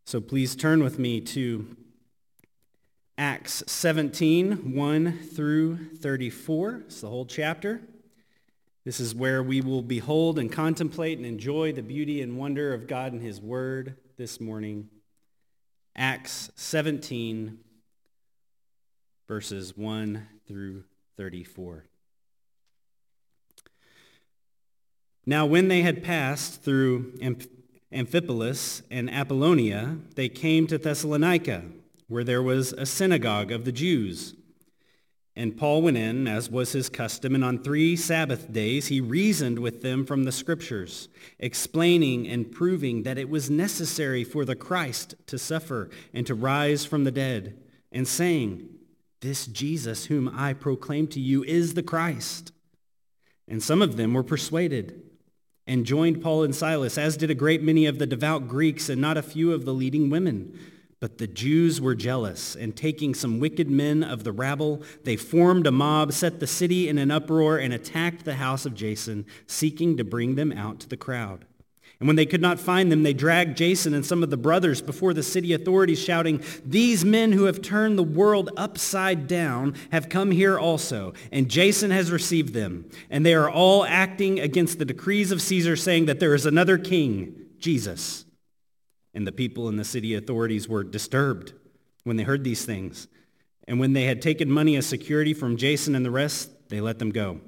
So please turn with me to Acts 17, 1 through 34. It's the whole chapter. This is where we will behold and contemplate and enjoy the beauty and wonder of God and his word this morning. Acts 17, verses 1 through 34. Now when they had passed through Amphipolis and Apollonia, they came to Thessalonica, where there was a synagogue of the Jews. And Paul went in, as was his custom, and on 3 Sabbath days he reasoned with them from the Scriptures, explaining and proving that it was necessary for the Christ to suffer and to rise from the dead, and saying, "This Jesus whom I proclaim to you is the Christ." And some of them were persuaded and joined Paul and Silas, as did a great many of the devout Greeks and not a few of the leading women. But the Jews were jealous, and taking some wicked men of the rabble, they formed a mob, set the city in an uproar, and attacked the house of Jason, seeking to bring them out to the crowd. And when they could not find them, they dragged Jason and some of the brothers before the city authorities, shouting, "These men who have turned the world upside down have come here also, and Jason has received them. And they are all acting against the decrees of Caesar, saying that there is another king, Jesus." And the people in the city authorities were disturbed when they heard these things. And when they had taken money as security from Jason and the rest, they let them go.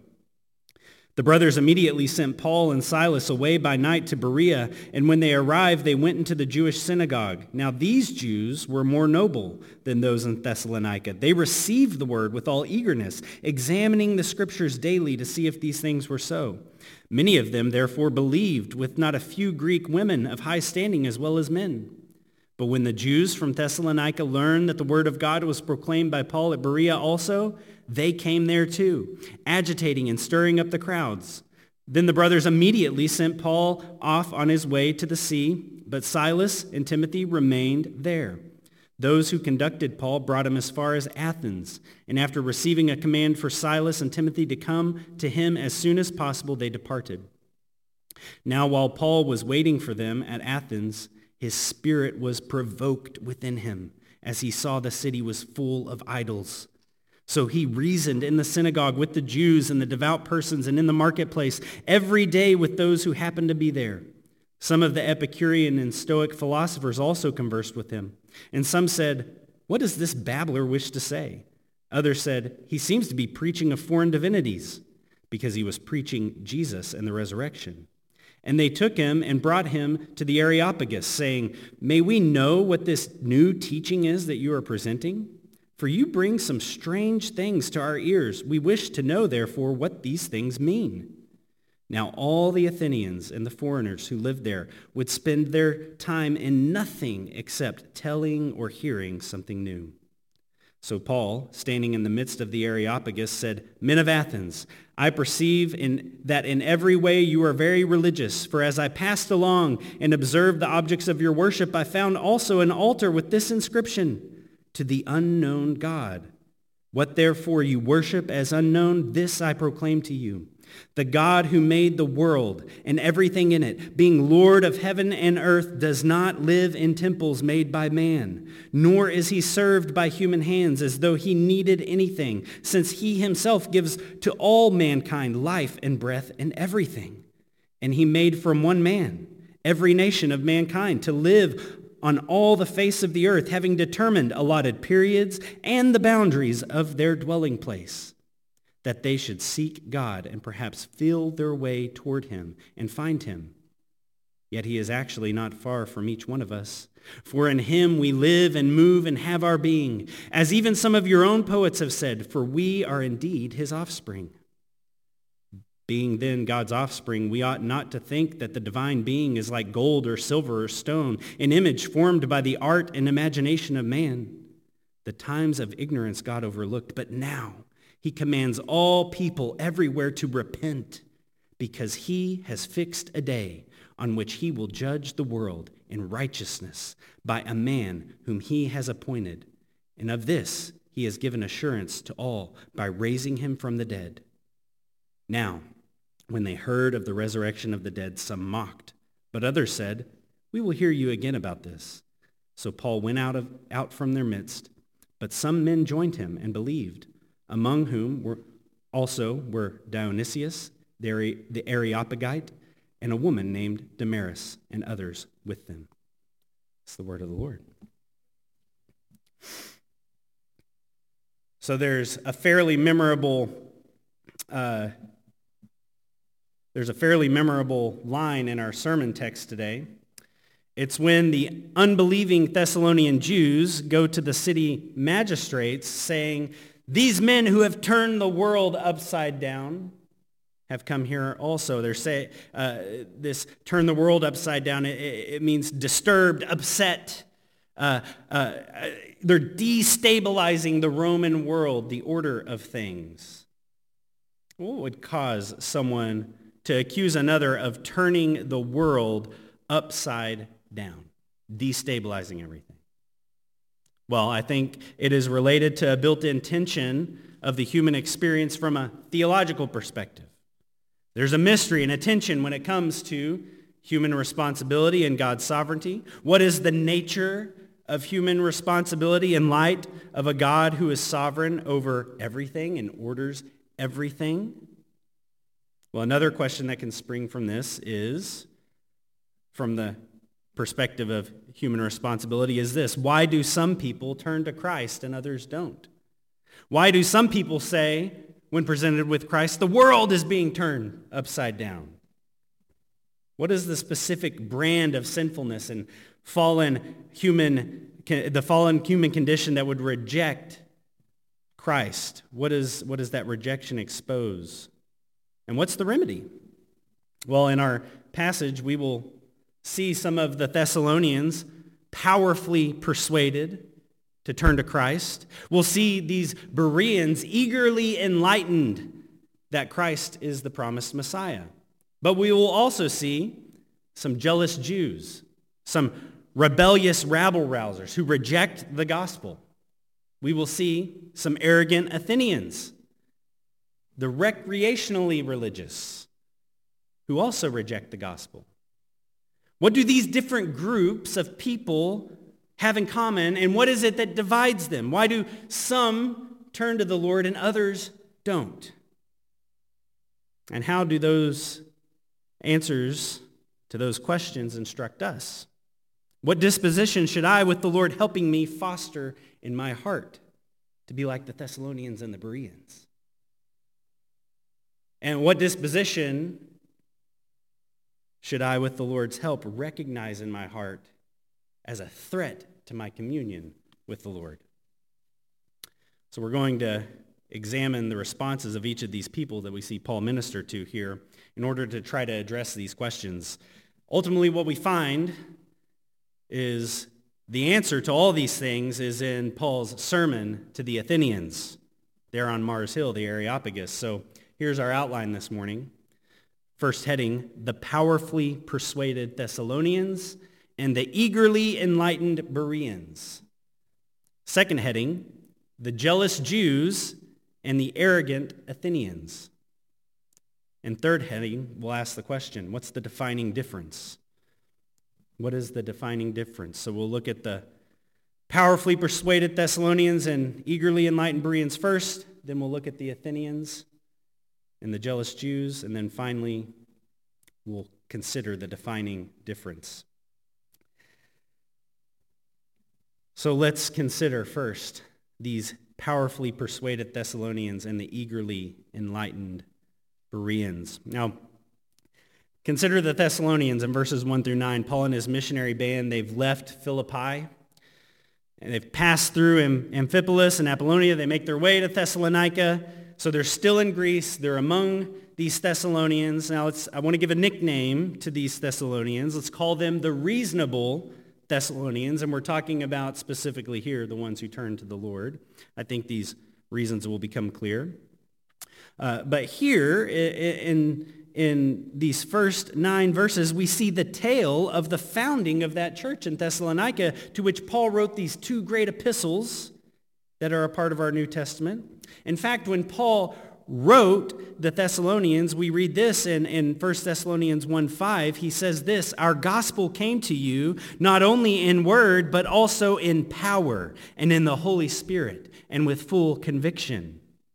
The brothers immediately sent Paul and Silas away by night to Berea, and when they arrived, they went into the Jewish synagogue. Now these Jews were more noble than those in Thessalonica. They received the word with all eagerness, examining the Scriptures daily to see if these things were so. Many of them therefore believed, with not a few Greek women of high standing as well as men. But when the Jews from Thessalonica learned that the word of God was proclaimed by Paul at Berea also, they came there too, agitating and stirring up the crowds. Then the brothers immediately sent Paul off on his way to the sea, but Silas and Timothy remained there. Those who conducted Paul brought him as far as Athens, and after receiving a command for Silas and Timothy to come to him as soon as possible, they departed. Now while Paul was waiting for them at Athens, his spirit was provoked within him as he saw the city was full of idols. So he reasoned in the synagogue with the Jews and the devout persons and in the marketplace every day with those who happened to be there. Some of the Epicurean and Stoic philosophers also conversed with him. And some said, "What does this babbler wish to say?" Others said, "He seems to be preaching of foreign divinities," because he was preaching Jesus and the resurrection. And they took him and brought him to the Areopagus, saying, "May we know what this new teaching is that you are presenting? For you bring some strange things to our ears. We wish to know, therefore, what these things mean." Now all the Athenians and the foreigners who lived there would spend their time in nothing except telling or hearing something new. So Paul, standing in the midst of the Areopagus, said, "Men of Athens, I perceive that in every way you are very religious. For as I passed along and observed the objects of your worship, I found also an altar with this inscription, 'To the unknown God.' What therefore you worship as unknown, this I proclaim to you. The God who made the world and everything in it, being Lord of heaven and earth, does not live in temples made by man, nor is he served by human hands as though he needed anything, since he himself gives to all mankind life and breath and everything. And he made from one man every nation of mankind to live on all the face of the earth, having determined allotted periods and the boundaries of their dwelling place, that they should seek God and perhaps feel their way toward him and find him. Yet he is actually not far from each one of us. For in him we live and move and have our being, as even some of your own poets have said, for we are indeed his offspring. Being then God's offspring, we ought not to think that the divine being is like gold or silver or stone, an image formed by the art and imagination of man. The times of ignorance God overlooked, but now he commands all people everywhere to repent, because he has fixed a day on which he will judge the world in righteousness by a man whom he has appointed. And of this he has given assurance to all by raising him from the dead. Now, when they heard of the resurrection of the dead, some mocked, but others said, "We will hear you again about this." So Paul went out from their midst, but some men joined him and believed, among whom were Dionysius, the Areopagite, and a woman named Damaris, and others with them. It's the word of the Lord. So there's a fairly memorable line in our sermon text today. It's when the unbelieving Thessalonian Jews go to the city magistrates saying, "These men who have turned the world upside down have come here also." They're saying this turn the world upside down, it means disturbed, upset. They're destabilizing the Roman world, the order of things. What would cause someone to accuse another of turning the world upside down, destabilizing everything? Well, I think it is related to a built-in tension of the human experience from a theological perspective. There's a mystery and a tension when it comes to human responsibility and God's sovereignty. What is the nature of human responsibility in light of a God who is sovereign over everything and orders everything? Well, another question that can spring from this is, from the perspective of human responsibility, is this: why do some people turn to Christ and others don't? Why do some people say, when presented with Christ, the world is being turned upside down? What is the specific brand of sinfulness and the fallen human condition that would reject Christ? What does that rejection expose? And what's the remedy? Well, in our passage, we will see some of the Thessalonians powerfully persuaded to turn to Christ. We'll see these Bereans eagerly enlightened that Christ is the promised Messiah. But we will also see some jealous Jews, some rebellious rabble-rousers who reject the gospel. We will see some arrogant Athenians, the recreationally religious, who also reject the gospel. What do these different groups of people have in common, and what is it that divides them? Why do some turn to the Lord and others don't? And how do those answers to those questions instruct us? What disposition should I, with the Lord helping me, foster in my heart to be like the Thessalonians and the Bereans? And what disposition should I, with the Lord's help, recognize in my heart as a threat to my communion with the Lord? So we're going to examine the responses of each of these people that we see Paul minister to here in order to try to address these questions. Ultimately, what we find is the answer to all these things is in Paul's sermon to the Athenians there on Mars Hill, the Areopagus. So here's our outline this morning. First heading, the powerfully persuaded Thessalonians and the eagerly enlightened Bereans. Second heading, the jealous Jews and the arrogant Athenians. And third heading, we'll ask the question, what's the defining difference? What is the defining difference? So we'll look at the powerfully persuaded Thessalonians and eagerly enlightened Bereans first, then we'll look at the Athenians and the jealous Jews, and then finally we'll consider the defining difference. So let's consider first these powerfully persuaded Thessalonians and the eagerly enlightened Bereans. Now, consider the Thessalonians in verses 1 through 9. Paul and his missionary band, they've left Philippi, and they've passed through Amphipolis and Apollonia. They make their way to Thessalonica. So they're still in Greece. They're among these Thessalonians. Now, I want to give a nickname to these Thessalonians. Let's call them the reasonable Thessalonians, and we're talking about specifically here the ones who turn to the Lord. I think these reasons will become clear. But here in these first 9 verses, we see the tale of the founding of that church in Thessalonica, to which Paul wrote these 2 great epistles that are a part of our New Testament. In fact, when Paul wrote the Thessalonians, we read this in 1 Thessalonians 1:5. He says this, "Our gospel came to you not only in word, but also in power and in the Holy Spirit and with full conviction."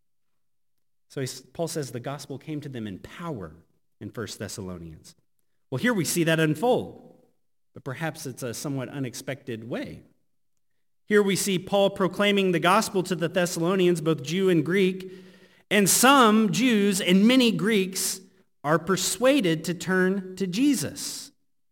So Paul says the gospel came to them in power in 1 Thessalonians. Well, here we see that unfold, but perhaps it's a somewhat unexpected way. Here we see Paul proclaiming the gospel to the Thessalonians, both Jew and Greek, and some Jews and many Greeks are persuaded to turn to Jesus.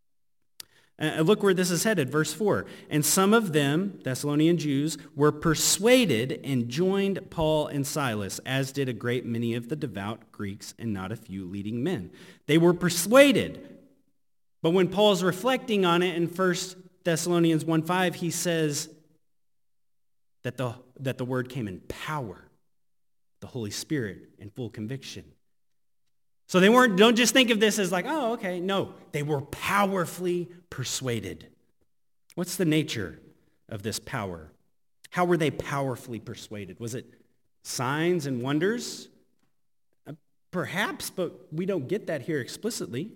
Look where this is headed, verse 4. "And some of them, Thessalonian Jews, were persuaded and joined Paul and Silas, as did a great many of the devout Greeks and not a few leading men." They were persuaded. But when Paul's reflecting on it in 1 Thessalonians 1:5, he says that the word came in power, the Holy Spirit, and full conviction. So don't just think of this as like, oh, okay. No, they were powerfully persuaded. What's the nature of this power? How were they powerfully persuaded? Was it signs and wonders? Perhaps, but we don't get that here explicitly.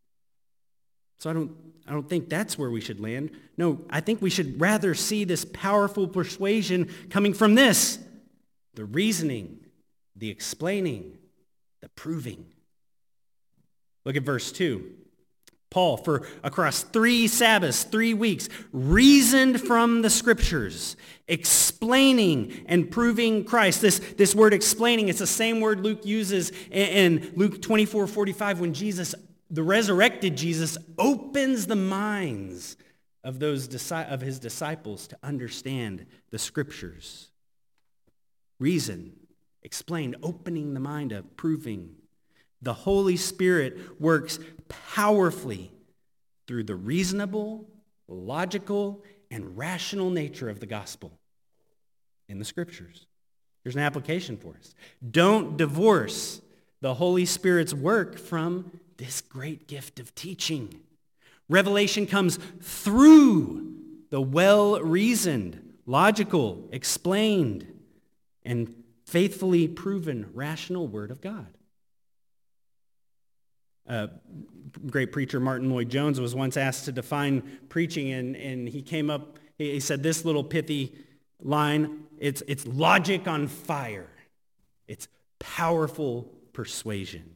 So I don't think that's where we should land. No, I think we should rather see this powerful persuasion coming from this: the reasoning, the explaining, the proving. Look at verse 2. Paul, for across 3 Sabbaths, 3 weeks, reasoned from the Scriptures, explaining and proving Christ. This word explaining, it's the same word Luke uses in Luke 24:45 when the resurrected Jesus, opens the minds of his disciples to understand the Scriptures. Reason, explain, opening the mind of proving. The Holy Spirit works powerfully through the reasonable, logical, and rational nature of the gospel in the Scriptures. There's an application for us. Don't divorce the Holy Spirit's work from this great gift of teaching. Revelation comes through the well-reasoned, logical, explained, and faithfully proven rational Word of God. Great preacher Martin Lloyd-Jones was once asked to define preaching, and he said this little pithy line: it's logic on fire. It's powerful persuasion.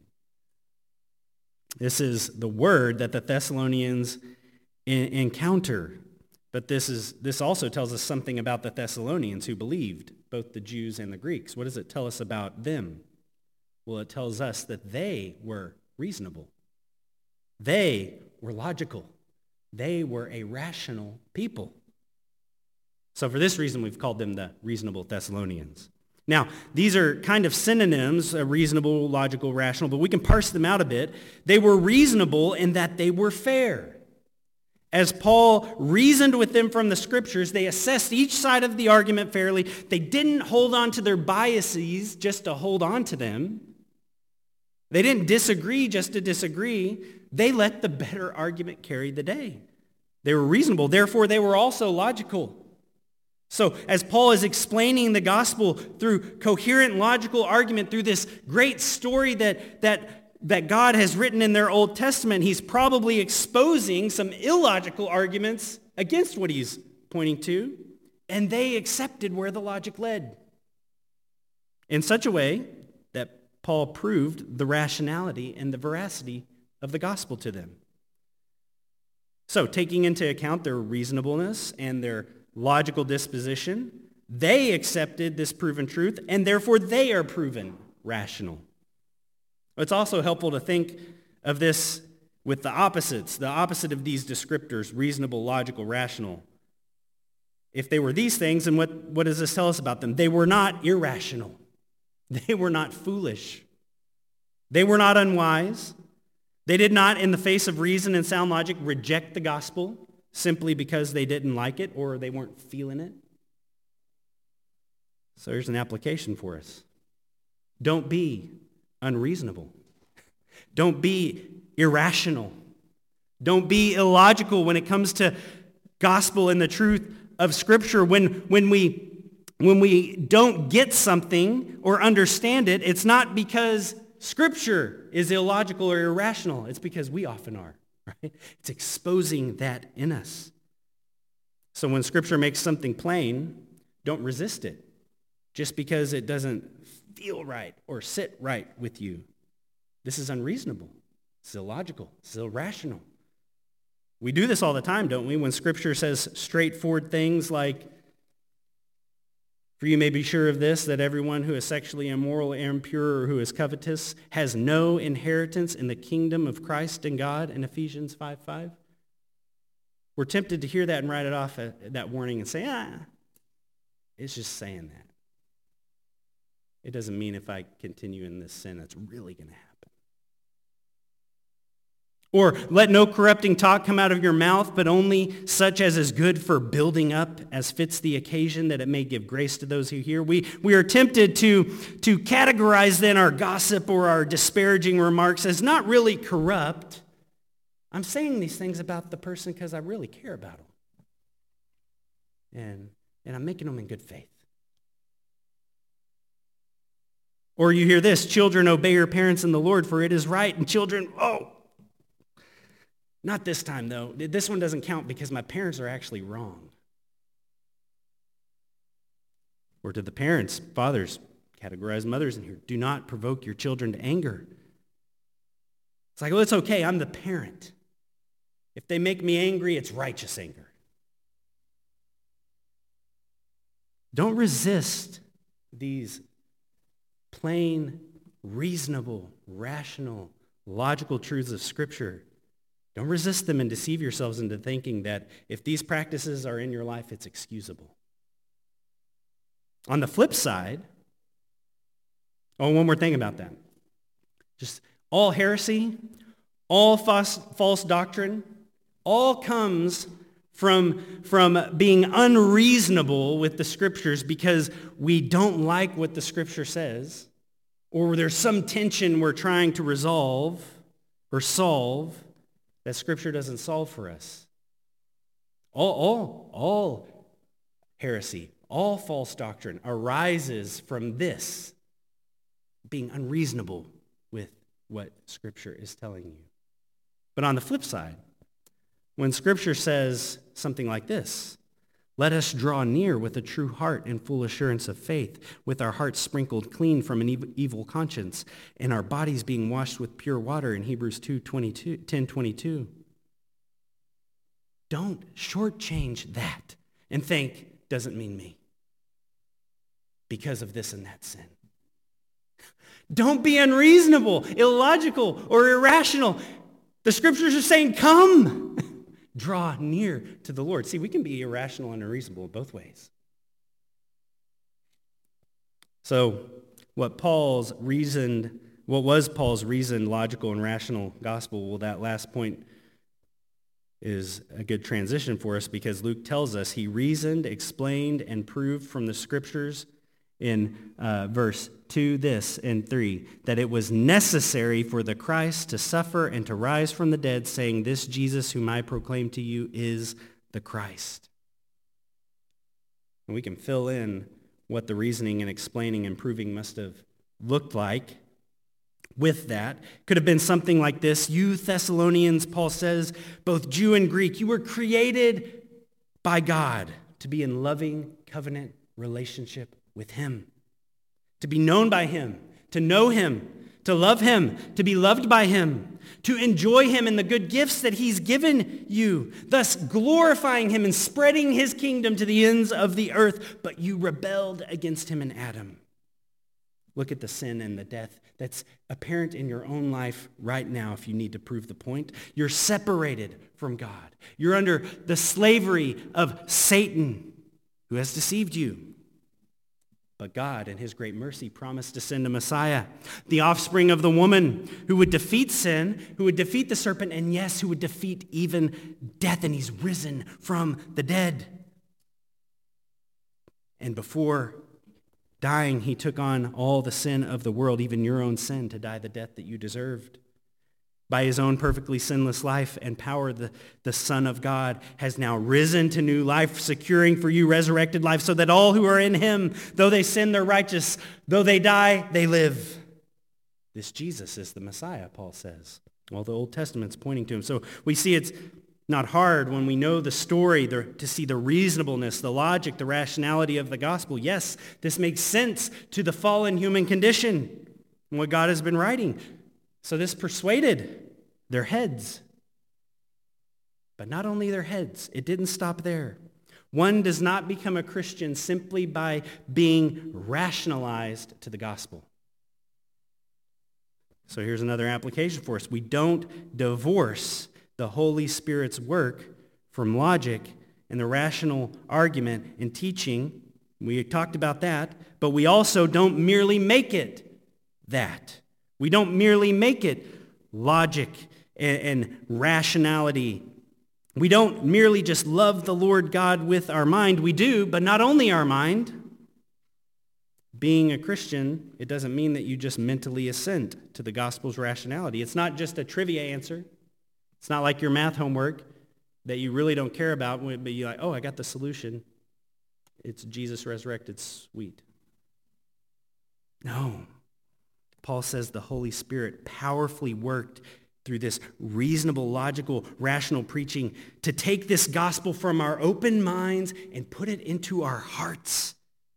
This is the word that the Thessalonians encounter. But this also tells us something about the Thessalonians who believed, both the Jews and the Greeks. What does it tell us about them? Well, it tells us that they were reasonable. They were logical. They were a rational people. So for this reason, we've called them the reasonable Thessalonians. Now, these are kind of synonyms, reasonable, logical, rational, but we can parse them out a bit. They were reasonable in that they were fair. As Paul reasoned with them from the Scriptures, they assessed each side of the argument fairly. They didn't hold on to their biases just to hold on to them. They didn't disagree just to disagree. They let the better argument carry the day. They were reasonable. Therefore, they were also logical. So as Paul is explaining the gospel through coherent logical argument, through this great story that God has written in their Old Testament, he's probably exposing some illogical arguments against what he's pointing to, and they accepted where the logic led. In such a way that Paul proved the rationality and the veracity of the gospel to them. So taking into account their reasonableness and their logical disposition, they accepted this proven truth, and therefore they are proven rational. It's also helpful to think of this with the opposites, the opposite of these descriptors, reasonable, logical, rational. If they were these things, then what does this tell us about them? They were not irrational. They were not foolish. They were not unwise. They did not, in the face of reason and sound logic, reject the gospel simply because they didn't like it or they weren't feeling it. So here's an application for us. Don't be unreasonable. Don't be irrational. Don't be illogical when it comes to gospel and the truth of Scripture. When we don't get something or understand it, it's not because Scripture is illogical or irrational. It's because we often are, right? It's exposing that in us. So when Scripture makes something plain, don't resist it just because it doesn't feel right or sit right with you. This is unreasonable. It's illogical. It's irrational. We do this all the time, don't we? When Scripture says straightforward things like, "For you may be sure of this, that everyone who is sexually immoral or impure or who is covetous has no inheritance in the kingdom of Christ and God," in Ephesians 5:5. We're tempted to hear that and write it off, that warning, and say, it's just saying that. It doesn't mean if I continue in this sin, that's really going to happen. Or, "Let no corrupting talk come out of your mouth, but only such as is good for building up, as fits the occasion, that it may give grace to those who hear." We are tempted to categorize then our gossip or our disparaging remarks as not really corrupt. I'm saying these things about the person because I really care about them. And I'm making them in good faith. Or you hear this, "Children, obey your parents in the Lord, for it is right." And children, not this time, though. This one doesn't count because my parents are actually wrong. Or to the parents, fathers, categorize mothers in here, "Do not provoke your children to anger." It's like, well, it's okay. I'm the parent. If they make me angry, it's righteous anger. Don't resist these plain, reasonable, rational, logical truths of Scripture. Don't resist them and deceive yourselves into thinking that if these practices are in your life, it's excusable. On the flip side, one more thing about that. Just all heresy, all false doctrine, all comes from being unreasonable with the Scriptures because we don't like what the Scripture says, or there's some tension we're trying to resolve or solve that Scripture doesn't solve for us. All heresy, all false doctrine arises from this, being unreasonable with what Scripture is telling you. But on the flip side, when Scripture says something like this, "Let us draw near with a true heart and full assurance of faith, with our hearts sprinkled clean from an evil conscience, and our bodies being washed with pure water," in Hebrews 10:22. Don't shortchange that and think, "Doesn't mean me because of this and that sin." Don't be unreasonable, illogical, or irrational. The Scriptures are saying, come. Draw near to the Lord. See, we can be irrational and unreasonable both ways. So what was Paul's reasoned, logical, and rational gospel? Well, that last point is a good transition for us because Luke tells us he reasoned, explained, and proved from the Scriptures in verse 2, this, and 3, that it was necessary for the Christ to suffer and to rise from the dead, saying, "This Jesus whom I proclaim to you is the Christ." And we can fill in what the reasoning and explaining and proving must have looked like with that. Could have been something like this: "You Thessalonians," Paul says, "both Jew and Greek, you were created by God to be in loving covenant relationship with Him, to be known by Him, to know Him, to love Him, to be loved by Him, to enjoy Him and the good gifts that He's given you, thus glorifying Him and spreading His kingdom to the ends of the earth. But you rebelled against Him in Adam." Look at the sin and the death that's apparent in your own life right now if you need to prove the point. You're separated from God. You're under the slavery of Satan, who has deceived you. But God, in His great mercy, promised to send a Messiah, the offspring of the woman, who would defeat sin, who would defeat the serpent, and yes, who would defeat even death. And He's risen from the dead. And before dying, He took on all the sin of the world, even your own sin, to die the death that you deserved. by his own perfectly sinless life and power, the Son of God has now risen to new life, securing for you resurrected life, so that all who are in him, though they sin, they're righteous. Though they die, they live. This Jesus is the Messiah, Paul says. Well, the Old Testament's pointing to him. So we see it's not hard when we know the story to see the reasonableness, the logic, the rationality of the gospel. Yes, this makes sense to the fallen human condition and what God has been writing. So this persuaded their heads. But not only their heads, it didn't stop there. One does not become a Christian simply by being rationalized to the gospel. So here's another application for us. We don't divorce the Holy Spirit's work from logic and the rational argument and teaching. We talked about that, but we also don't merely make it that. We don't merely make it logic and rationality. We don't merely just love the Lord God with our mind. We do, but not only our mind. Being a Christian, it doesn't mean that you just mentally assent to the gospel's rationality. It's not just a trivia answer. It's not like your math homework that you really don't care about, but you're like, oh, I got the solution. It's Jesus resurrected, sweet. No. Paul says the Holy Spirit powerfully worked through this reasonable, logical, rational preaching to take this gospel from our open minds and put it into our hearts.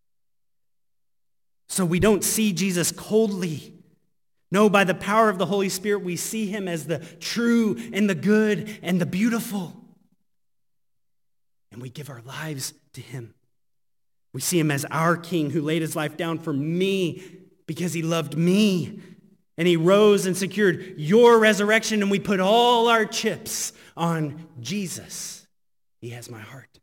So we don't see Jesus coldly. No, by the power of the Holy Spirit, we see him as the true and the good and the beautiful. And we give our lives to him. We see him as our King who laid his life down for me because he loved me. And he rose and secured your resurrection, and we put all our chips on Jesus. He has my heart.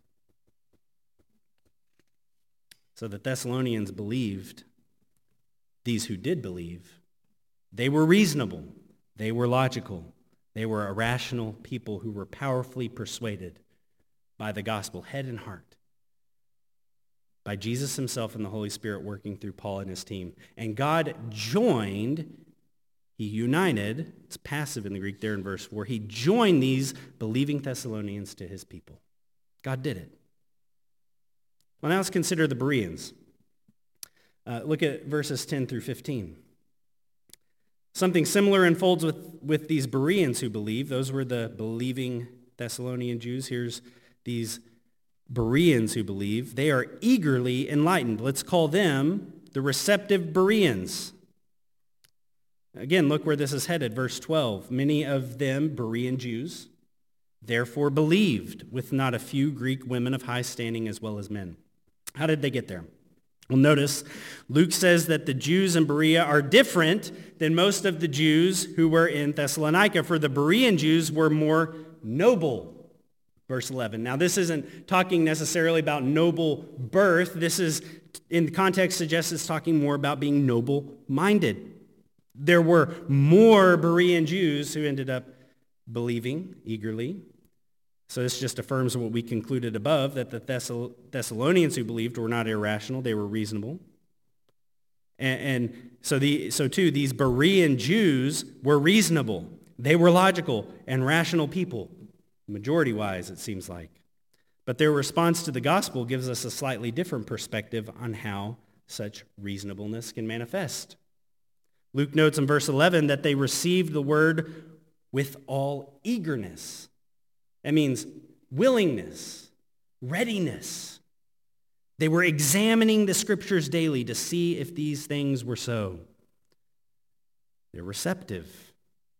So the Thessalonians believed. These who did believe, they were reasonable. They were logical. They were a rational people who were powerfully persuaded by the gospel, head and heart, by Jesus himself and the Holy Spirit working through Paul and his team. And God joined, he united, it's passive in the Greek there in verse 4, he joined these believing Thessalonians to his people. God did it. Well, now let's consider the Bereans. Look at verses 10 through 15. Something similar unfolds with these Bereans who believe. Those were the believing Thessalonian Jews. Here's these Bereans who believe. They are eagerly enlightened. Let's call them the receptive Bereans. Again, look where this is headed. Verse 12. Many of them, Berean Jews, therefore believed, with not a few Greek women of high standing as well as men. How did they get there? Well, notice Luke says that the Jews in Berea are different than most of the Jews who were in Thessalonica, for the Berean Jews were more noble. Verse 11. Now, this isn't talking necessarily about noble birth. This is, in the context, suggests it's talking more about being noble-minded. There were more Berean Jews who ended up believing eagerly. So this just affirms what we concluded above, that the Thessalonians who believed were not irrational, they were reasonable. And so too, these Berean Jews were reasonable. They were logical and rational people, majority-wise, it seems like. But their response to the gospel gives us a slightly different perspective on how such reasonableness can manifest. Luke notes in verse 11 that they received the word with all eagerness. That means willingness, readiness. They were examining the scriptures daily to see if these things were so. They're receptive.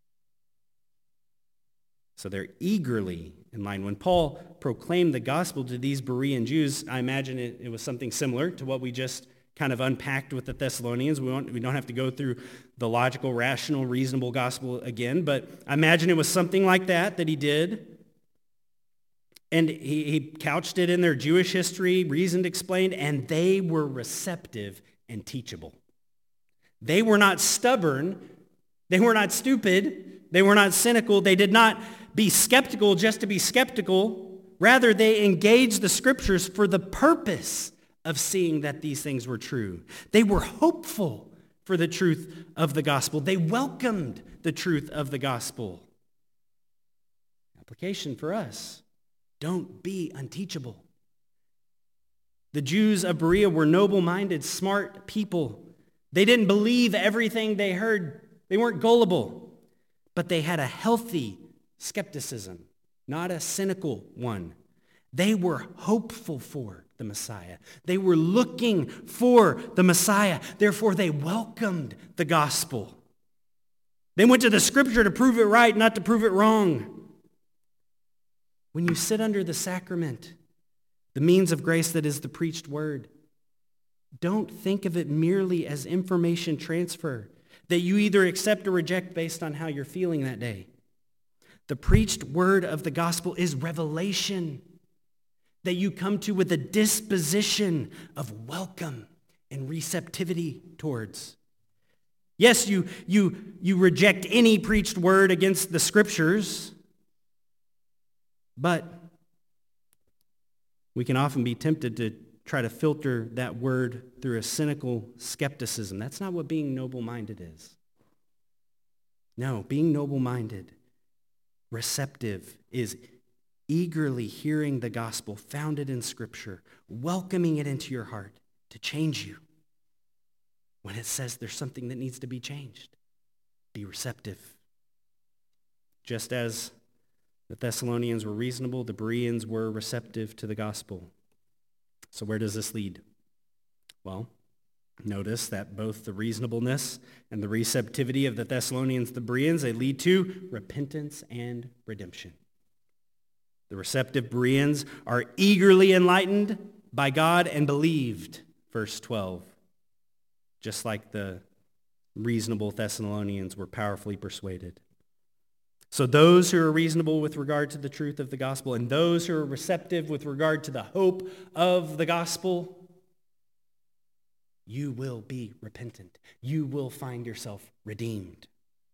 So they're eagerly in line. When Paul proclaimed the gospel to these Berean Jews, I imagine it was something similar to what we just kind of unpacked with the Thessalonians. We don't have to go through the logical, rational, reasonable gospel again, but I imagine it was something like that he did. And he couched it in their Jewish history, reasoned, explained, and they were receptive and teachable. They were not stubborn. They were not stupid. They were not cynical. They did not be skeptical just to be skeptical. Rather, they engaged the scriptures for the purpose of seeing that these things were true. They were hopeful for the truth of the gospel. They welcomed the the truth of the gospel. Application for us. Don't be unteachable. The Jews of Berea were noble-minded, smart people. They didn't believe everything they heard. They weren't gullible, but they had a healthy skepticism, not a cynical one. They were hopeful for the Messiah. They were looking for the Messiah. Therefore, they welcomed the gospel. They went to the Scripture to prove it right, not to prove it wrong. When you sit under the sacrament, the means of grace that is the preached word, don't think of it merely as information transfer that you either accept or reject based on how you're feeling that day. The preached word of the gospel is revelation that you come to with a disposition of welcome and receptivity towards. Yes, you reject any preached word against the Scriptures, but we can often be tempted to try to filter that word through a cynical skepticism. That's not what being noble-minded is. No, being noble-minded, receptive, is eagerly hearing the gospel founded in Scripture, welcoming it into your heart to change you. When it says there's something that needs to be changed, be receptive. Just as the Thessalonians were reasonable, the Bereans were receptive to the gospel. So where does this lead? Well, notice that both the reasonableness and the receptivity of the Thessalonians, the Bereans, they lead to repentance and redemption. The receptive Bereans are eagerly enlightened by God and believed, verse 12. Just like the reasonable Thessalonians were powerfully persuaded. So those who are reasonable with regard to the truth of the gospel and those who are receptive with regard to the hope of the gospel, you will be repentant. You will find yourself redeemed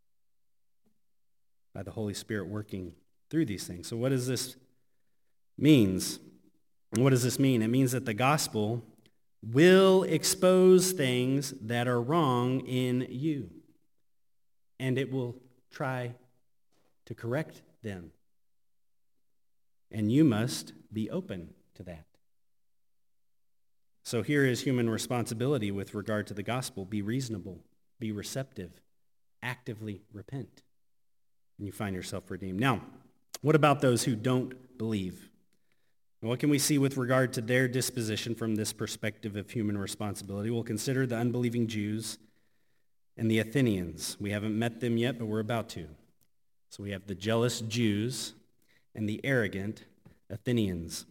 by the Holy Spirit working through these things. So what does this mean? What does this mean? It means that the gospel will expose things that are wrong in you, and it will try to correct them. And you must be open to that. So here is human responsibility with regard to the gospel. Be reasonable, be receptive, actively repent, and you find yourself redeemed. Now, what about those who don't believe? What can we see with regard to their disposition from this perspective of human responsibility? We'll consider the unbelieving Jews and the Athenians. We haven't met them yet, but we're about to. So we have the jealous Jews and the arrogant Athenians.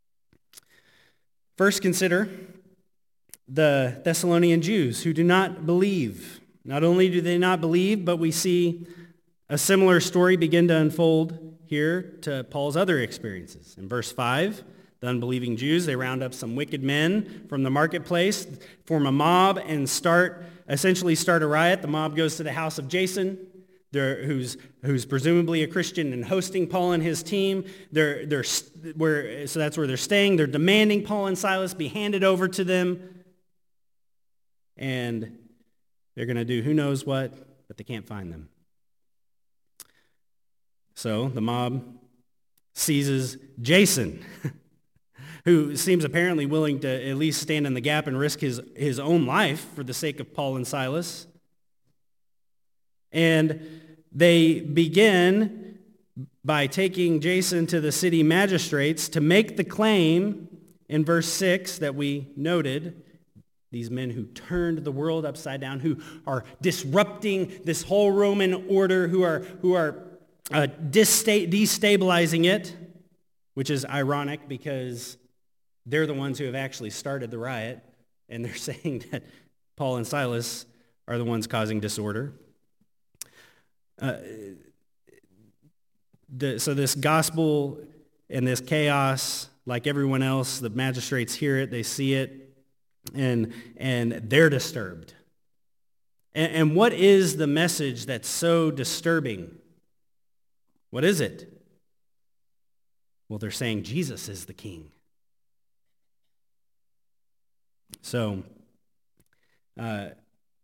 First, consider the Thessalonian Jews who do not believe. Not only do they not believe, but we see a similar story begin to unfold here to Paul's other experiences. In verse 5, the unbelieving Jews, they round up some wicked men from the marketplace, form a mob, and essentially start a riot. The mob goes to the house of Jason, who's presumably a Christian and hosting Paul and his team. So that's where they're staying. They're demanding Paul and Silas be handed over to them. And they're going to do who knows what, but they can't find them. So the mob seizes Jason, who seems apparently willing to at least stand in the gap and risk his own life for the sake of Paul and Silas. And they begin by taking Jason to the city magistrates to make the claim in verse 6 that we noted, these men who turned the world upside down, who are disrupting this whole Roman order, who are destabilizing it, which is ironic because they're the ones who have actually started the riot, and they're saying that Paul and Silas are the ones causing disorder. So this gospel and this chaos, like everyone else, the magistrates hear it, they see it, and they're disturbed. And what is the message that's so disturbing? What is it? Well, they're saying Jesus is the king. So,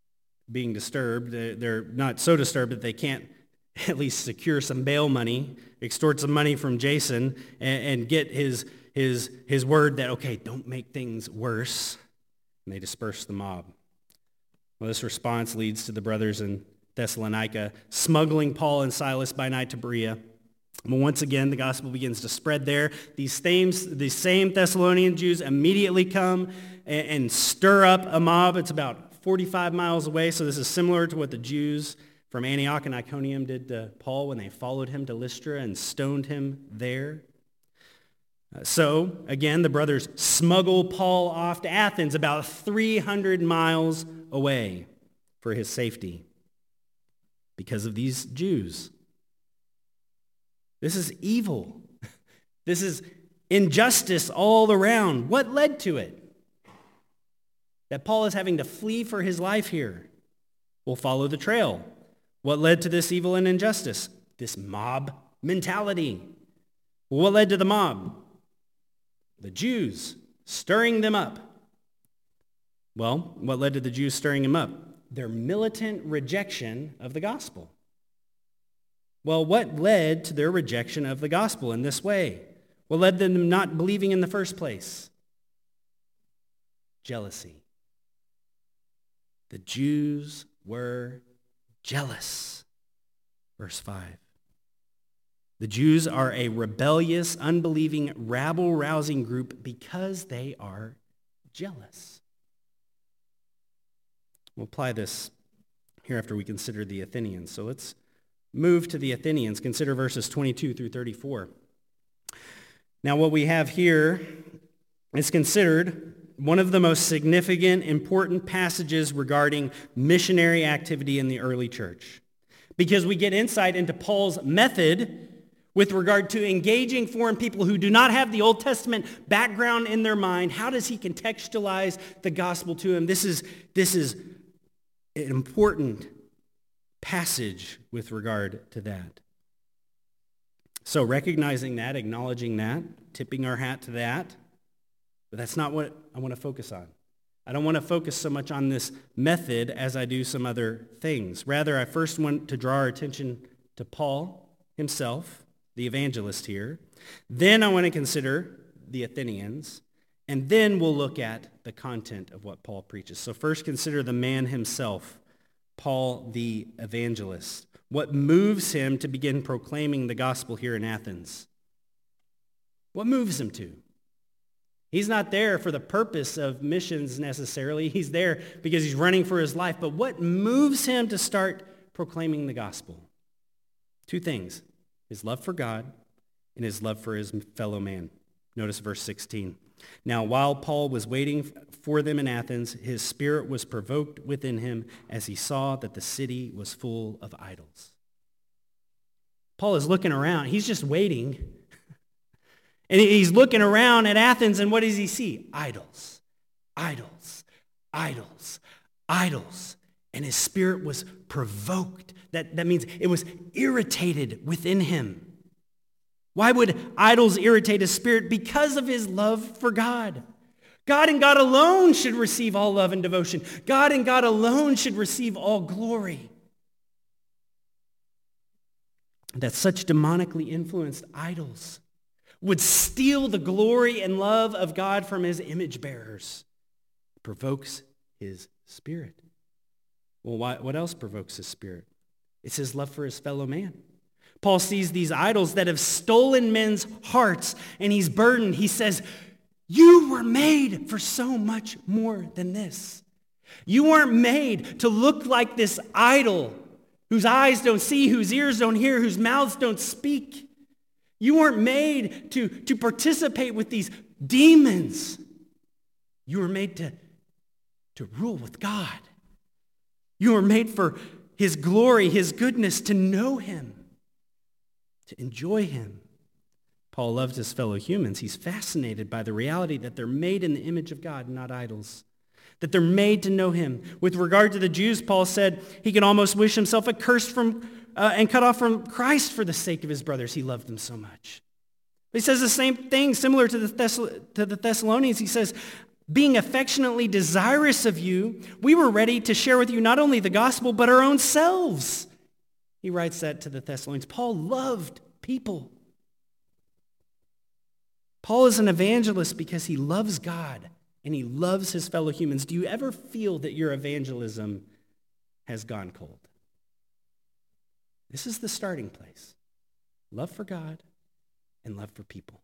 being disturbed. They're not so disturbed that they can't at least secure some bail money, extort some money from Jason, and get his word that, okay, don't make things worse. And they disperse the mob. Well, this response leads to the brothers in Thessalonica smuggling Paul and Silas by night to Berea. But once again, the gospel begins to spread there. These same Thessalonian Jews immediately come and stir up a mob. It's about 45 miles away, so this is similar to what the Jews from Antioch and Iconium did to Paul when they followed him to Lystra and stoned him there. So, again, the brothers smuggle Paul off to Athens, about 300 miles away, for his safety because of these Jews. This is evil. This is injustice all around. What led to it? That Paul is having to flee for his life here. We'll follow the trail. What led to this evil and injustice? This mob mentality. What led to the mob? The Jews stirring them up. Well, what led to the Jews stirring them up? Their militant rejection of the gospel. Well, what led to their rejection of the gospel in this way? What led them to not believing in the first place? Jealousy. The Jews were jealous. Verse 5. The Jews are a rebellious, unbelieving, rabble-rousing group because they are jealous. We'll apply this here after we consider the Athenians. So let's move to the Athenians. Consider verses 22 through 34. Now what we have here is considered one of the most significant, important passages regarding missionary activity in the early church. Because we get insight into Paul's method with regard to engaging foreign people who do not have the Old Testament background in their mind. How does he contextualize the gospel to them? This is an important passage with regard to that. So recognizing that, acknowledging that, tipping our hat to that, but that's not what I want to focus on. I don't want to focus so much on this method as I do some other things. Rather, I first want to draw our attention to Paul himself, the evangelist here. Then I want to consider the Athenians, and then we'll look at the content of what Paul preaches. So first consider the man himself, Paul the evangelist. What moves him to begin proclaiming the gospel here in Athens? What moves him to? He's not there for the purpose of missions necessarily. He's there because he's running for his life. But what moves him to start proclaiming the gospel? Two things: his love for God and his love for his fellow man. Notice verse 16. Now, while Paul was waiting for them in Athens, his spirit was provoked within him as he saw that the city was full of idols. Paul is looking around. He's just waiting. And he's looking around at Athens, and what does he see? Idols, idols, idols, idols. And his spirit was provoked. That means it was irritated within him. Why would idols irritate his spirit? Because of his love for God. God and God alone should receive all love and devotion. God and God alone should receive all glory. That such demonically influenced idols would steal the glory and love of God from his image bearers. It provokes his spirit. Well, what else provokes his spirit? It's his love for his fellow man. Paul sees these idols that have stolen men's hearts, and he's burdened. He says, you were made for so much more than this. You weren't made to look like this idol whose eyes don't see, whose ears don't hear, whose mouths don't speak. You weren't made to participate with these demons. You were made to rule with God. You were made for his glory, his goodness, to know him, to enjoy him. Paul loves his fellow humans. He's fascinated by the reality that they're made in the image of God, not idols. That they're made to know him. With regard to the Jews, Paul said he could almost wish himself accursed from and cut off from Christ for the sake of his brothers. He loved them so much. He says the same thing, similar to the Thessalonians. He says, being affectionately desirous of you, we were ready to share with you not only the gospel, but our own selves. He writes that to the Thessalonians. Paul loved people. Paul is an evangelist because he loves God and he loves his fellow humans. Do you ever feel that your evangelism has gone cold? This is the starting place. Love for God and love for people.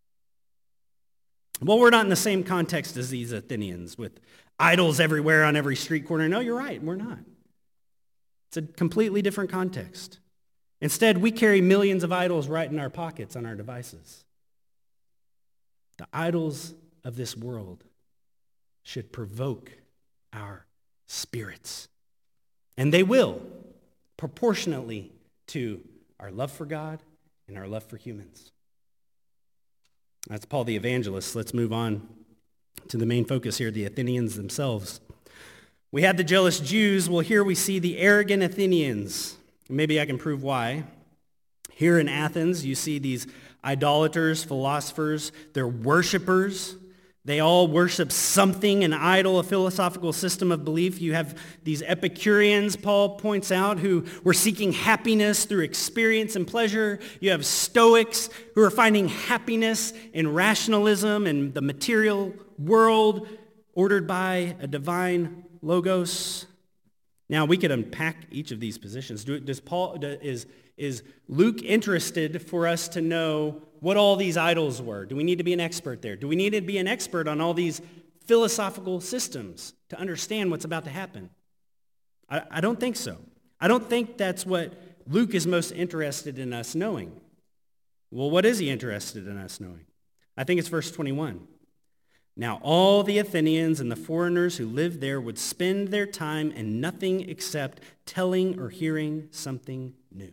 Well, we're not in the same context as these Athenians with idols everywhere on every street corner. No, you're right, we're not. It's a completely different context. Instead, we carry millions of idols right in our pockets on our devices. The idols of this world should provoke our spirits. And they will, proportionately to our love for God and our love for humans. That's Paul the evangelist. Let's move on to the main focus here, the Athenians themselves. We had the jealous Jews. Well, here we see the arrogant Athenians. Maybe I can prove why. Here in Athens, you see these idolaters, philosophers, they're worshipers. They all worship something, an idol, a philosophical system of belief. You have these Epicureans, Paul points out, who were seeking happiness through experience and pleasure. You have Stoics who are finding happiness in rationalism and the material world ordered by a divine logos. Now, we could unpack each of these positions. Is Luke interested for us to know what all these idols were? Do we need to be an expert there? Do we need to be an expert on all these philosophical systems to understand what's about to happen? I don't think so. I don't think that's what Luke is most interested in us knowing. Well, what is he interested in us knowing? I think it's verse 21. Now all the Athenians and the foreigners who lived there would spend their time in nothing except telling or hearing something new.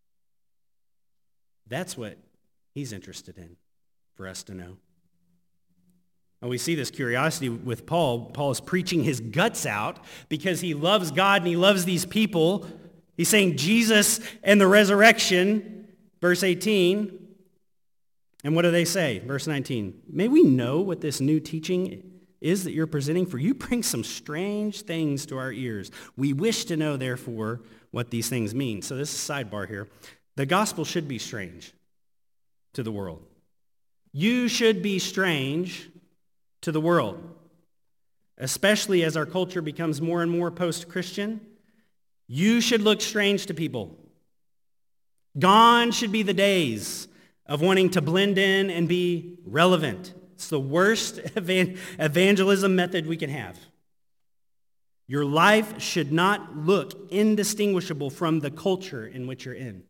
That's what he's interested in for us to know. And we see this curiosity with Paul. Paul is preaching his guts out because he loves God and he loves these people. He's saying Jesus and the resurrection, verse 18. And what do they say? Verse 19. May we know what this new teaching is that you're presenting, for you bring some strange things to our ears. We wish to know, therefore, what these things mean. So this is a sidebar here. The gospel should be strange to the world. You should be strange to the world, especially as our culture becomes more and more post-Christian. You should look strange to people. Gone should be the days of wanting to blend in and be relevant. It's the worst evangelism method we can have. Your life should not look indistinguishable from the culture in which you're in.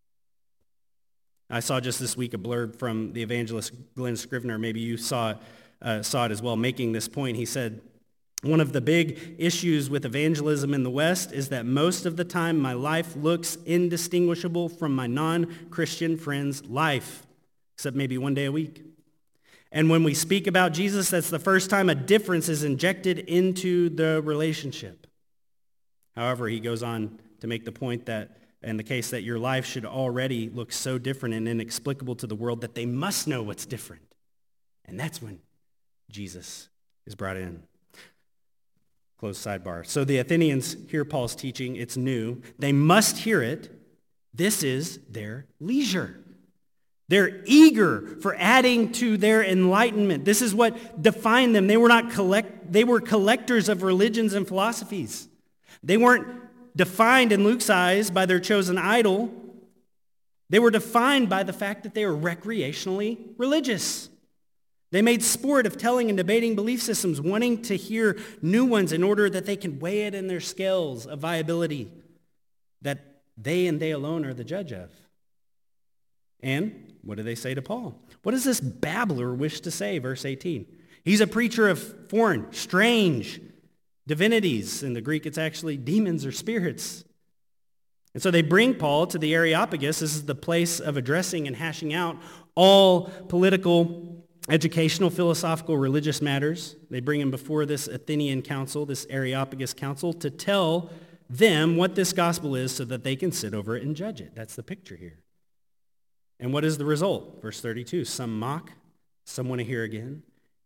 I saw just this week a blurb from the evangelist Glenn Scrivener. Maybe you saw it as well, making this point. He said, one of the big issues with evangelism in the West is that most of the time my life looks indistinguishable from my non-Christian friend's life, except maybe one day a week. And when we speak about Jesus, that's the first time a difference is injected into the relationship. However, he goes on to make the point that in the case that your life should already look so different and inexplicable to the world that they must know what's different. And that's when Jesus is brought in. Close sidebar. So the Athenians hear Paul's teaching. It's new. They must hear it. This is their leisure. They're eager for adding to their enlightenment. This is what defined them. They were collectors of religions and philosophies. They weren't defined in Luke's eyes by their chosen idol. They were defined by the fact that they were recreationally religious. They made sport of telling and debating belief systems, wanting to hear new ones in order that they can weigh it in their scales of viability that they and they alone are the judge of. And what do they say to Paul? What does this babbler wish to say? Verse 18. He's a preacher of foreign, strange divinities. In the Greek, it's actually demons or spirits. And so they bring Paul to the Areopagus. This is the place of addressing and hashing out all political, educational, philosophical, religious matters. They bring him before this Athenian council, this Areopagus council, to tell them what this gospel is so that they can sit over it and judge it. That's the picture here. And what is the result? Verse 32, some mock, some want to hear again,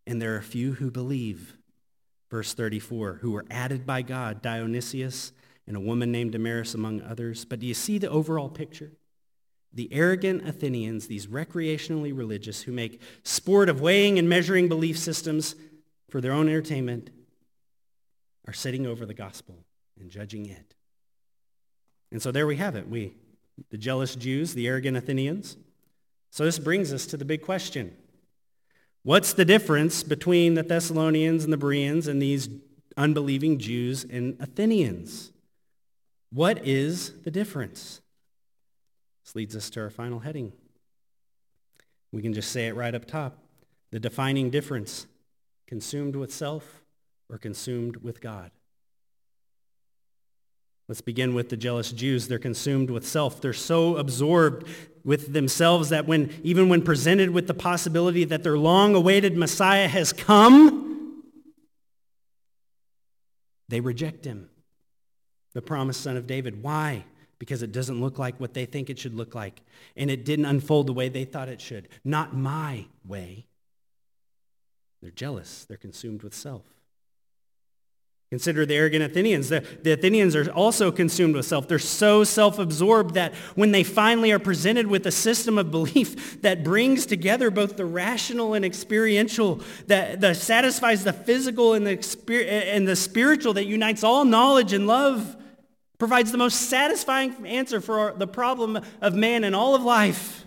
and there are few who believe. Verse 34, who were added by God, Dionysius and a woman named Damaris among others. But do you see the overall picture? The arrogant Athenians, these recreationally religious who make sport of weighing and measuring belief systems for their own entertainment, are sitting over the gospel and judging it. And so there we have it. The jealous Jews, the arrogant Athenians. So this brings us to the big question. What's the difference between the Thessalonians and the Bereans and these unbelieving Jews and Athenians? What is the difference? This leads us to our final heading. We can just say it right up top. The defining difference, consumed with self or consumed with God. Let's begin with the jealous Jews. They're consumed with self. They're so absorbed with themselves that even when presented with the possibility that their long-awaited Messiah has come, they reject him, the promised son of David. Why? Because it doesn't look like what they think it should look like, and it didn't unfold the way they thought it should. Not my way. They're jealous. They're consumed with self. Consider the arrogant Athenians. The Athenians are also consumed with self. They're so self-absorbed that when they finally are presented with a system of belief that brings together both the rational and experiential, that satisfies the physical and the spiritual, that unites all knowledge and love, provides the most satisfying answer for the problem of man and all of life,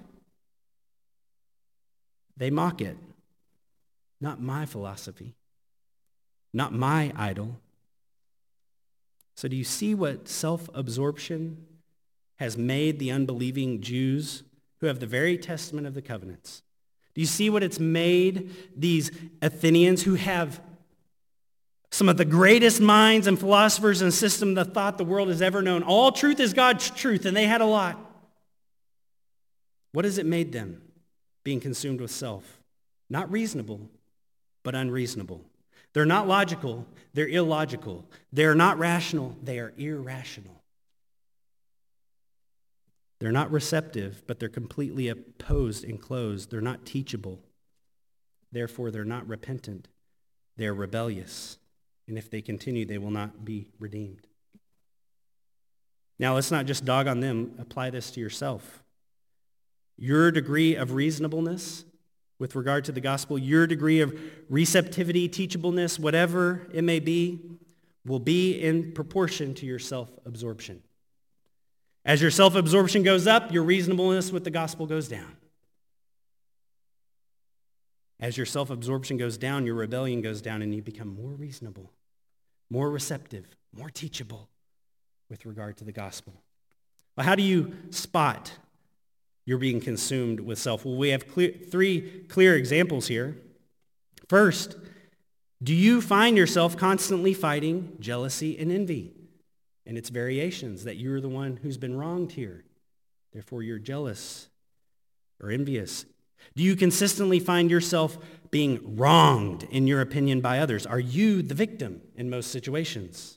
they mock it. Not my philosophy. Not my idol. So do you see what self-absorption has made the unbelieving Jews who have the very testament of the covenants? Do you see what it's made these Athenians who have some of the greatest minds and philosophers and systems of thought the world has ever known? All truth is God's truth, and they had a lot. What has it made them? Being consumed with self. Not reasonable, but unreasonable. They're not logical, they're illogical. They're not rational, they are irrational. They're not receptive, but they're completely opposed and closed. They're not teachable. Therefore, they're not repentant. They're rebellious. And if they continue, they will not be redeemed. Now, let's not just dog on them. Apply this to yourself. Your degree of reasonableness with regard to the gospel, your degree of receptivity, teachableness, whatever it may be, will be in proportion to your self-absorption. As your self-absorption goes up, your reasonableness with the gospel goes down. As your self-absorption goes down, your rebellion goes down, and you become more reasonable, more receptive, more teachable with regard to the gospel. Well, how do you spot you're being consumed with self? Well, we have three clear examples here. First, do you find yourself constantly fighting jealousy and envy and its variations, that you're the one who's been wronged here? Therefore, you're jealous or envious. Do you consistently find yourself being wronged in your opinion by others? Are you the victim in most situations?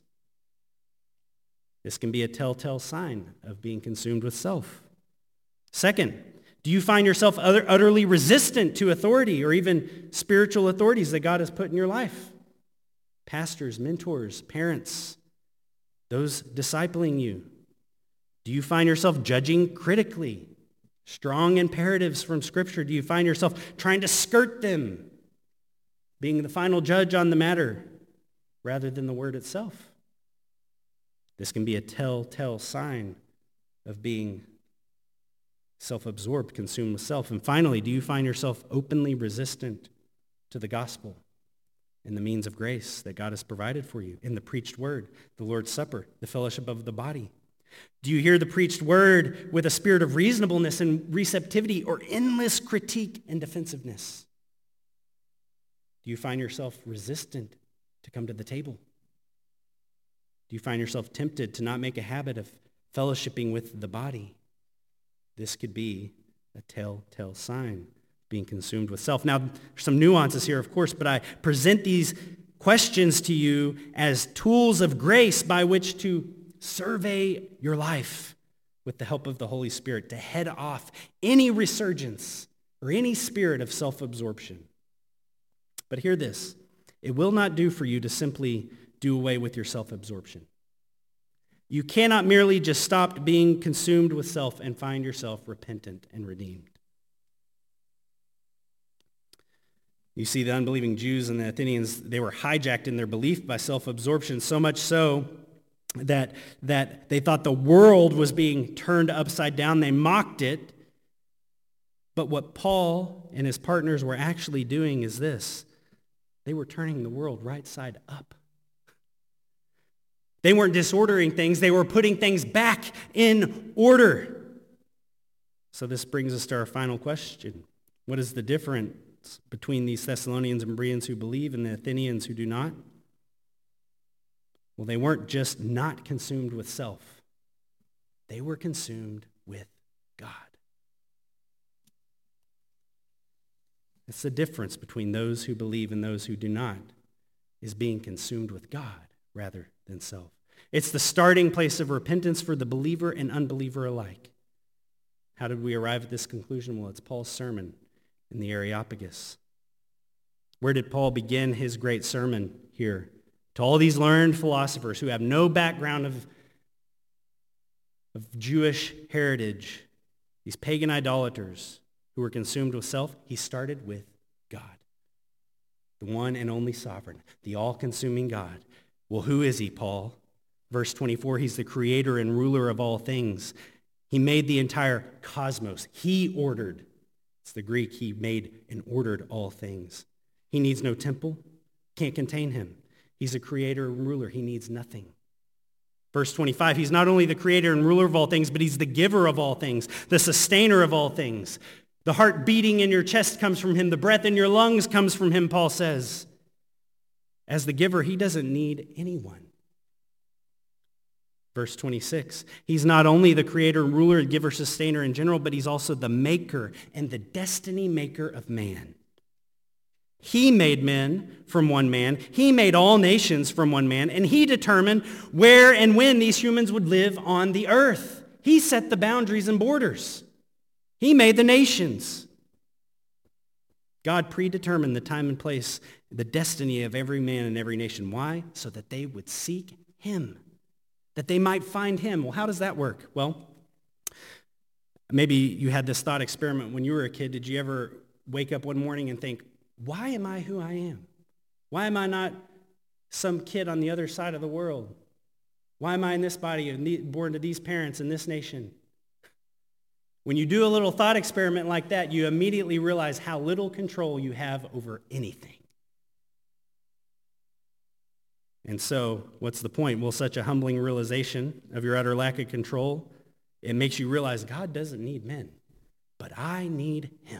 This can be a telltale sign of being consumed with self. Second, do you find yourself utterly resistant to authority or even spiritual authorities that God has put in your life? Pastors, mentors, parents, those discipling you. Do you find yourself judging critically? Strong imperatives from Scripture. Do you find yourself trying to skirt them, being the final judge on the matter rather than the word itself? This can be a telltale sign of being self-absorbed, consumed with self. And finally, do you find yourself openly resistant to the gospel and the means of grace that God has provided for you in the preached word, the Lord's Supper, the fellowship of the body? Do you hear the preached word with a spirit of reasonableness and receptivity, or endless critique and defensiveness? Do you find yourself resistant to come to the table? Do you find yourself tempted to not make a habit of fellowshipping with the body? This could be a telltale sign, being consumed with self. Now, there's some nuances here, of course, but I present these questions to you as tools of grace by which to survey your life with the help of the Holy Spirit to head off any resurgence or any spirit of self-absorption. But hear this. It will not do for you to simply do away with your self-absorption. You cannot merely just stop being consumed with self and find yourself repentant and redeemed. You see, the unbelieving Jews and the Athenians, they were hijacked in their belief by self-absorption, so much so that they thought the world was being turned upside down. They mocked it. But what Paul and his partners were actually doing is this. They were turning the world right side up. They weren't disordering things. They were putting things back in order. So this brings us to our final question. What is the difference between these Thessalonians and Bereans who believe and the Athenians who do not? Well, they weren't just not consumed with self. They were consumed with God. It's the difference between those who believe and those who do not, is being consumed with God rather than self. It's the starting place of repentance for the believer and unbeliever alike. How did we arrive at this conclusion? Well, it's Paul's sermon in the Areopagus. Where did Paul begin his great sermon here? To all these learned philosophers who have no background of Jewish heritage, these pagan idolaters who were consumed with self, he started with God, the one and only sovereign, the all-consuming God. Well, who is he, Paul? Verse 24, he's the creator and ruler of all things. He made the entire cosmos. He ordered. It's the Greek. He made and ordered all things. He needs no temple. Can't contain him. He's a creator and ruler. He needs nothing. Verse 25, he's not only the creator and ruler of all things, but he's the giver of all things, the sustainer of all things. The heart beating in your chest comes from him. The breath in your lungs comes from him, Paul says. As the giver, he doesn't need anyone. Verse 26, he's not only the creator, ruler, giver, sustainer in general, but he's also the maker and the destiny maker of man. He made men from one man. He made all nations from one man, and he determined where and when these humans would live on the earth. He set the boundaries and borders. He made the nations. God predetermined the time and place, the destiny of every man and every nation. Why? So that they would seek him, that they might find him. Well, how does that work? Well, maybe you had this thought experiment when you were a kid. Did you ever wake up one morning and think, why am I who I am? Why am I not some kid on the other side of the world? Why am I in this body and born to these parents in this nation? When you do a little thought experiment like that, you immediately realize how little control you have over anything. And so, what's the point? Well, such a humbling realization of your utter lack of control, it makes you realize God doesn't need men, but I need him.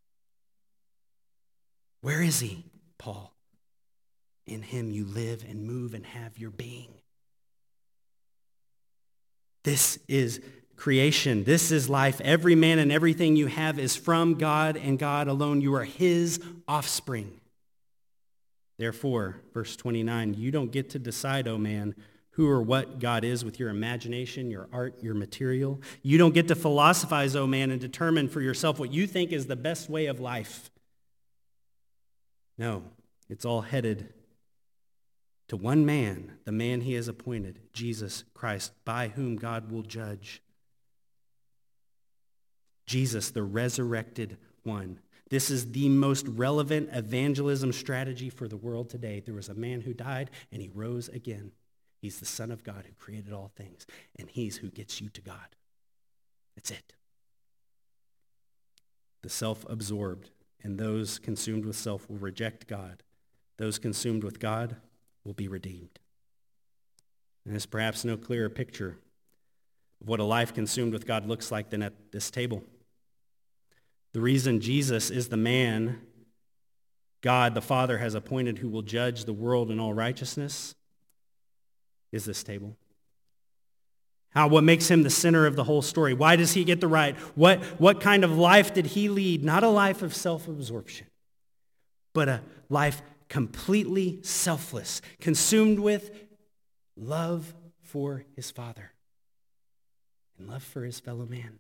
Where is he, Paul? In him you live and move and have your being. This is creation. This is life. Every man and everything you have is from God and God alone. You are his offspring. Therefore, verse 29, you don't get to decide, oh man, who or what God is with your imagination, your art, your material. You don't get to philosophize, oh man, and determine for yourself what you think is the best way of life. No, it's all headed to one man, the man he has appointed, Jesus Christ, by whom God will judge. Jesus, the resurrected one. This is the most relevant evangelism strategy for the world today. There was a man who died and he rose again. He's the Son of God who created all things, and he's who gets you to God. That's it. The self-absorbed and those consumed with self will reject God. Those consumed with God will be redeemed. And there's perhaps no clearer picture of what a life consumed with God looks like than at this table. The reason Jesus is the man God the Father has appointed who will judge the world in all righteousness is this table. What makes him the center of the whole story? Why does he get the right? What kind of life did he lead? Not a life of self-absorption, but a life completely selfless, consumed with love for his Father and love for his fellow man.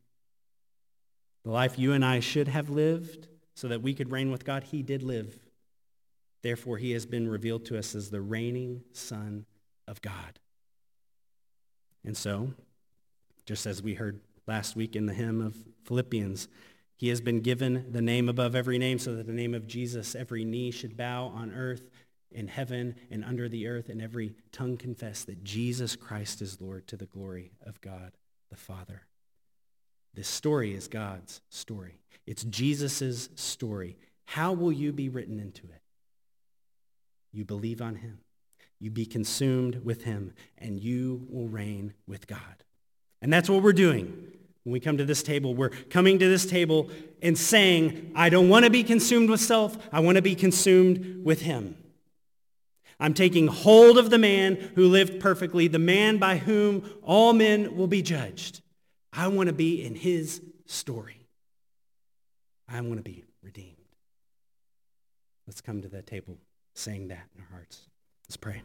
The life you and I should have lived so that we could reign with God, he did live. Therefore, he has been revealed to us as the reigning Son of God. And so, just as we heard last week in the hymn of Philippians, he has been given the name above every name, so that the name of Jesus, every knee should bow on earth, in heaven, and under the earth, and every tongue confess that Jesus Christ is Lord, to the glory of God the Father. This story is God's story. It's Jesus' story. How will you be written into it? You believe on him. You be consumed with him, and you will reign with God. And that's what we're doing. When we come to this table, we're coming to this table and saying, I don't want to be consumed with self. I want to be consumed with him. I'm taking hold of the man who lived perfectly, the man by whom all men will be judged. I want to be in his story. I want to be redeemed. Let's come to that table saying that in our hearts. Let's pray.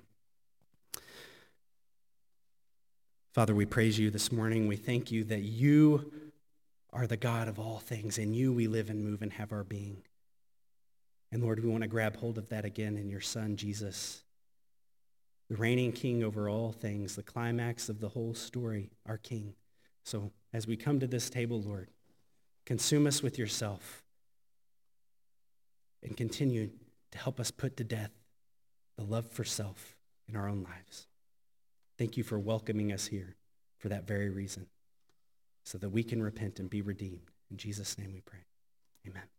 Father, we praise you this morning. We thank you that you are the God of all things. In you we live and move and have our being. And Lord, we want to grab hold of that again in your Son, Jesus, the reigning King over all things, the climax of the whole story, our King. So as we come to this table, Lord, consume us with yourself and continue to help us put to death the love for self in our own lives. Thank you for welcoming us here for that very reason, so that we can repent and be redeemed. In Jesus' name we pray. Amen.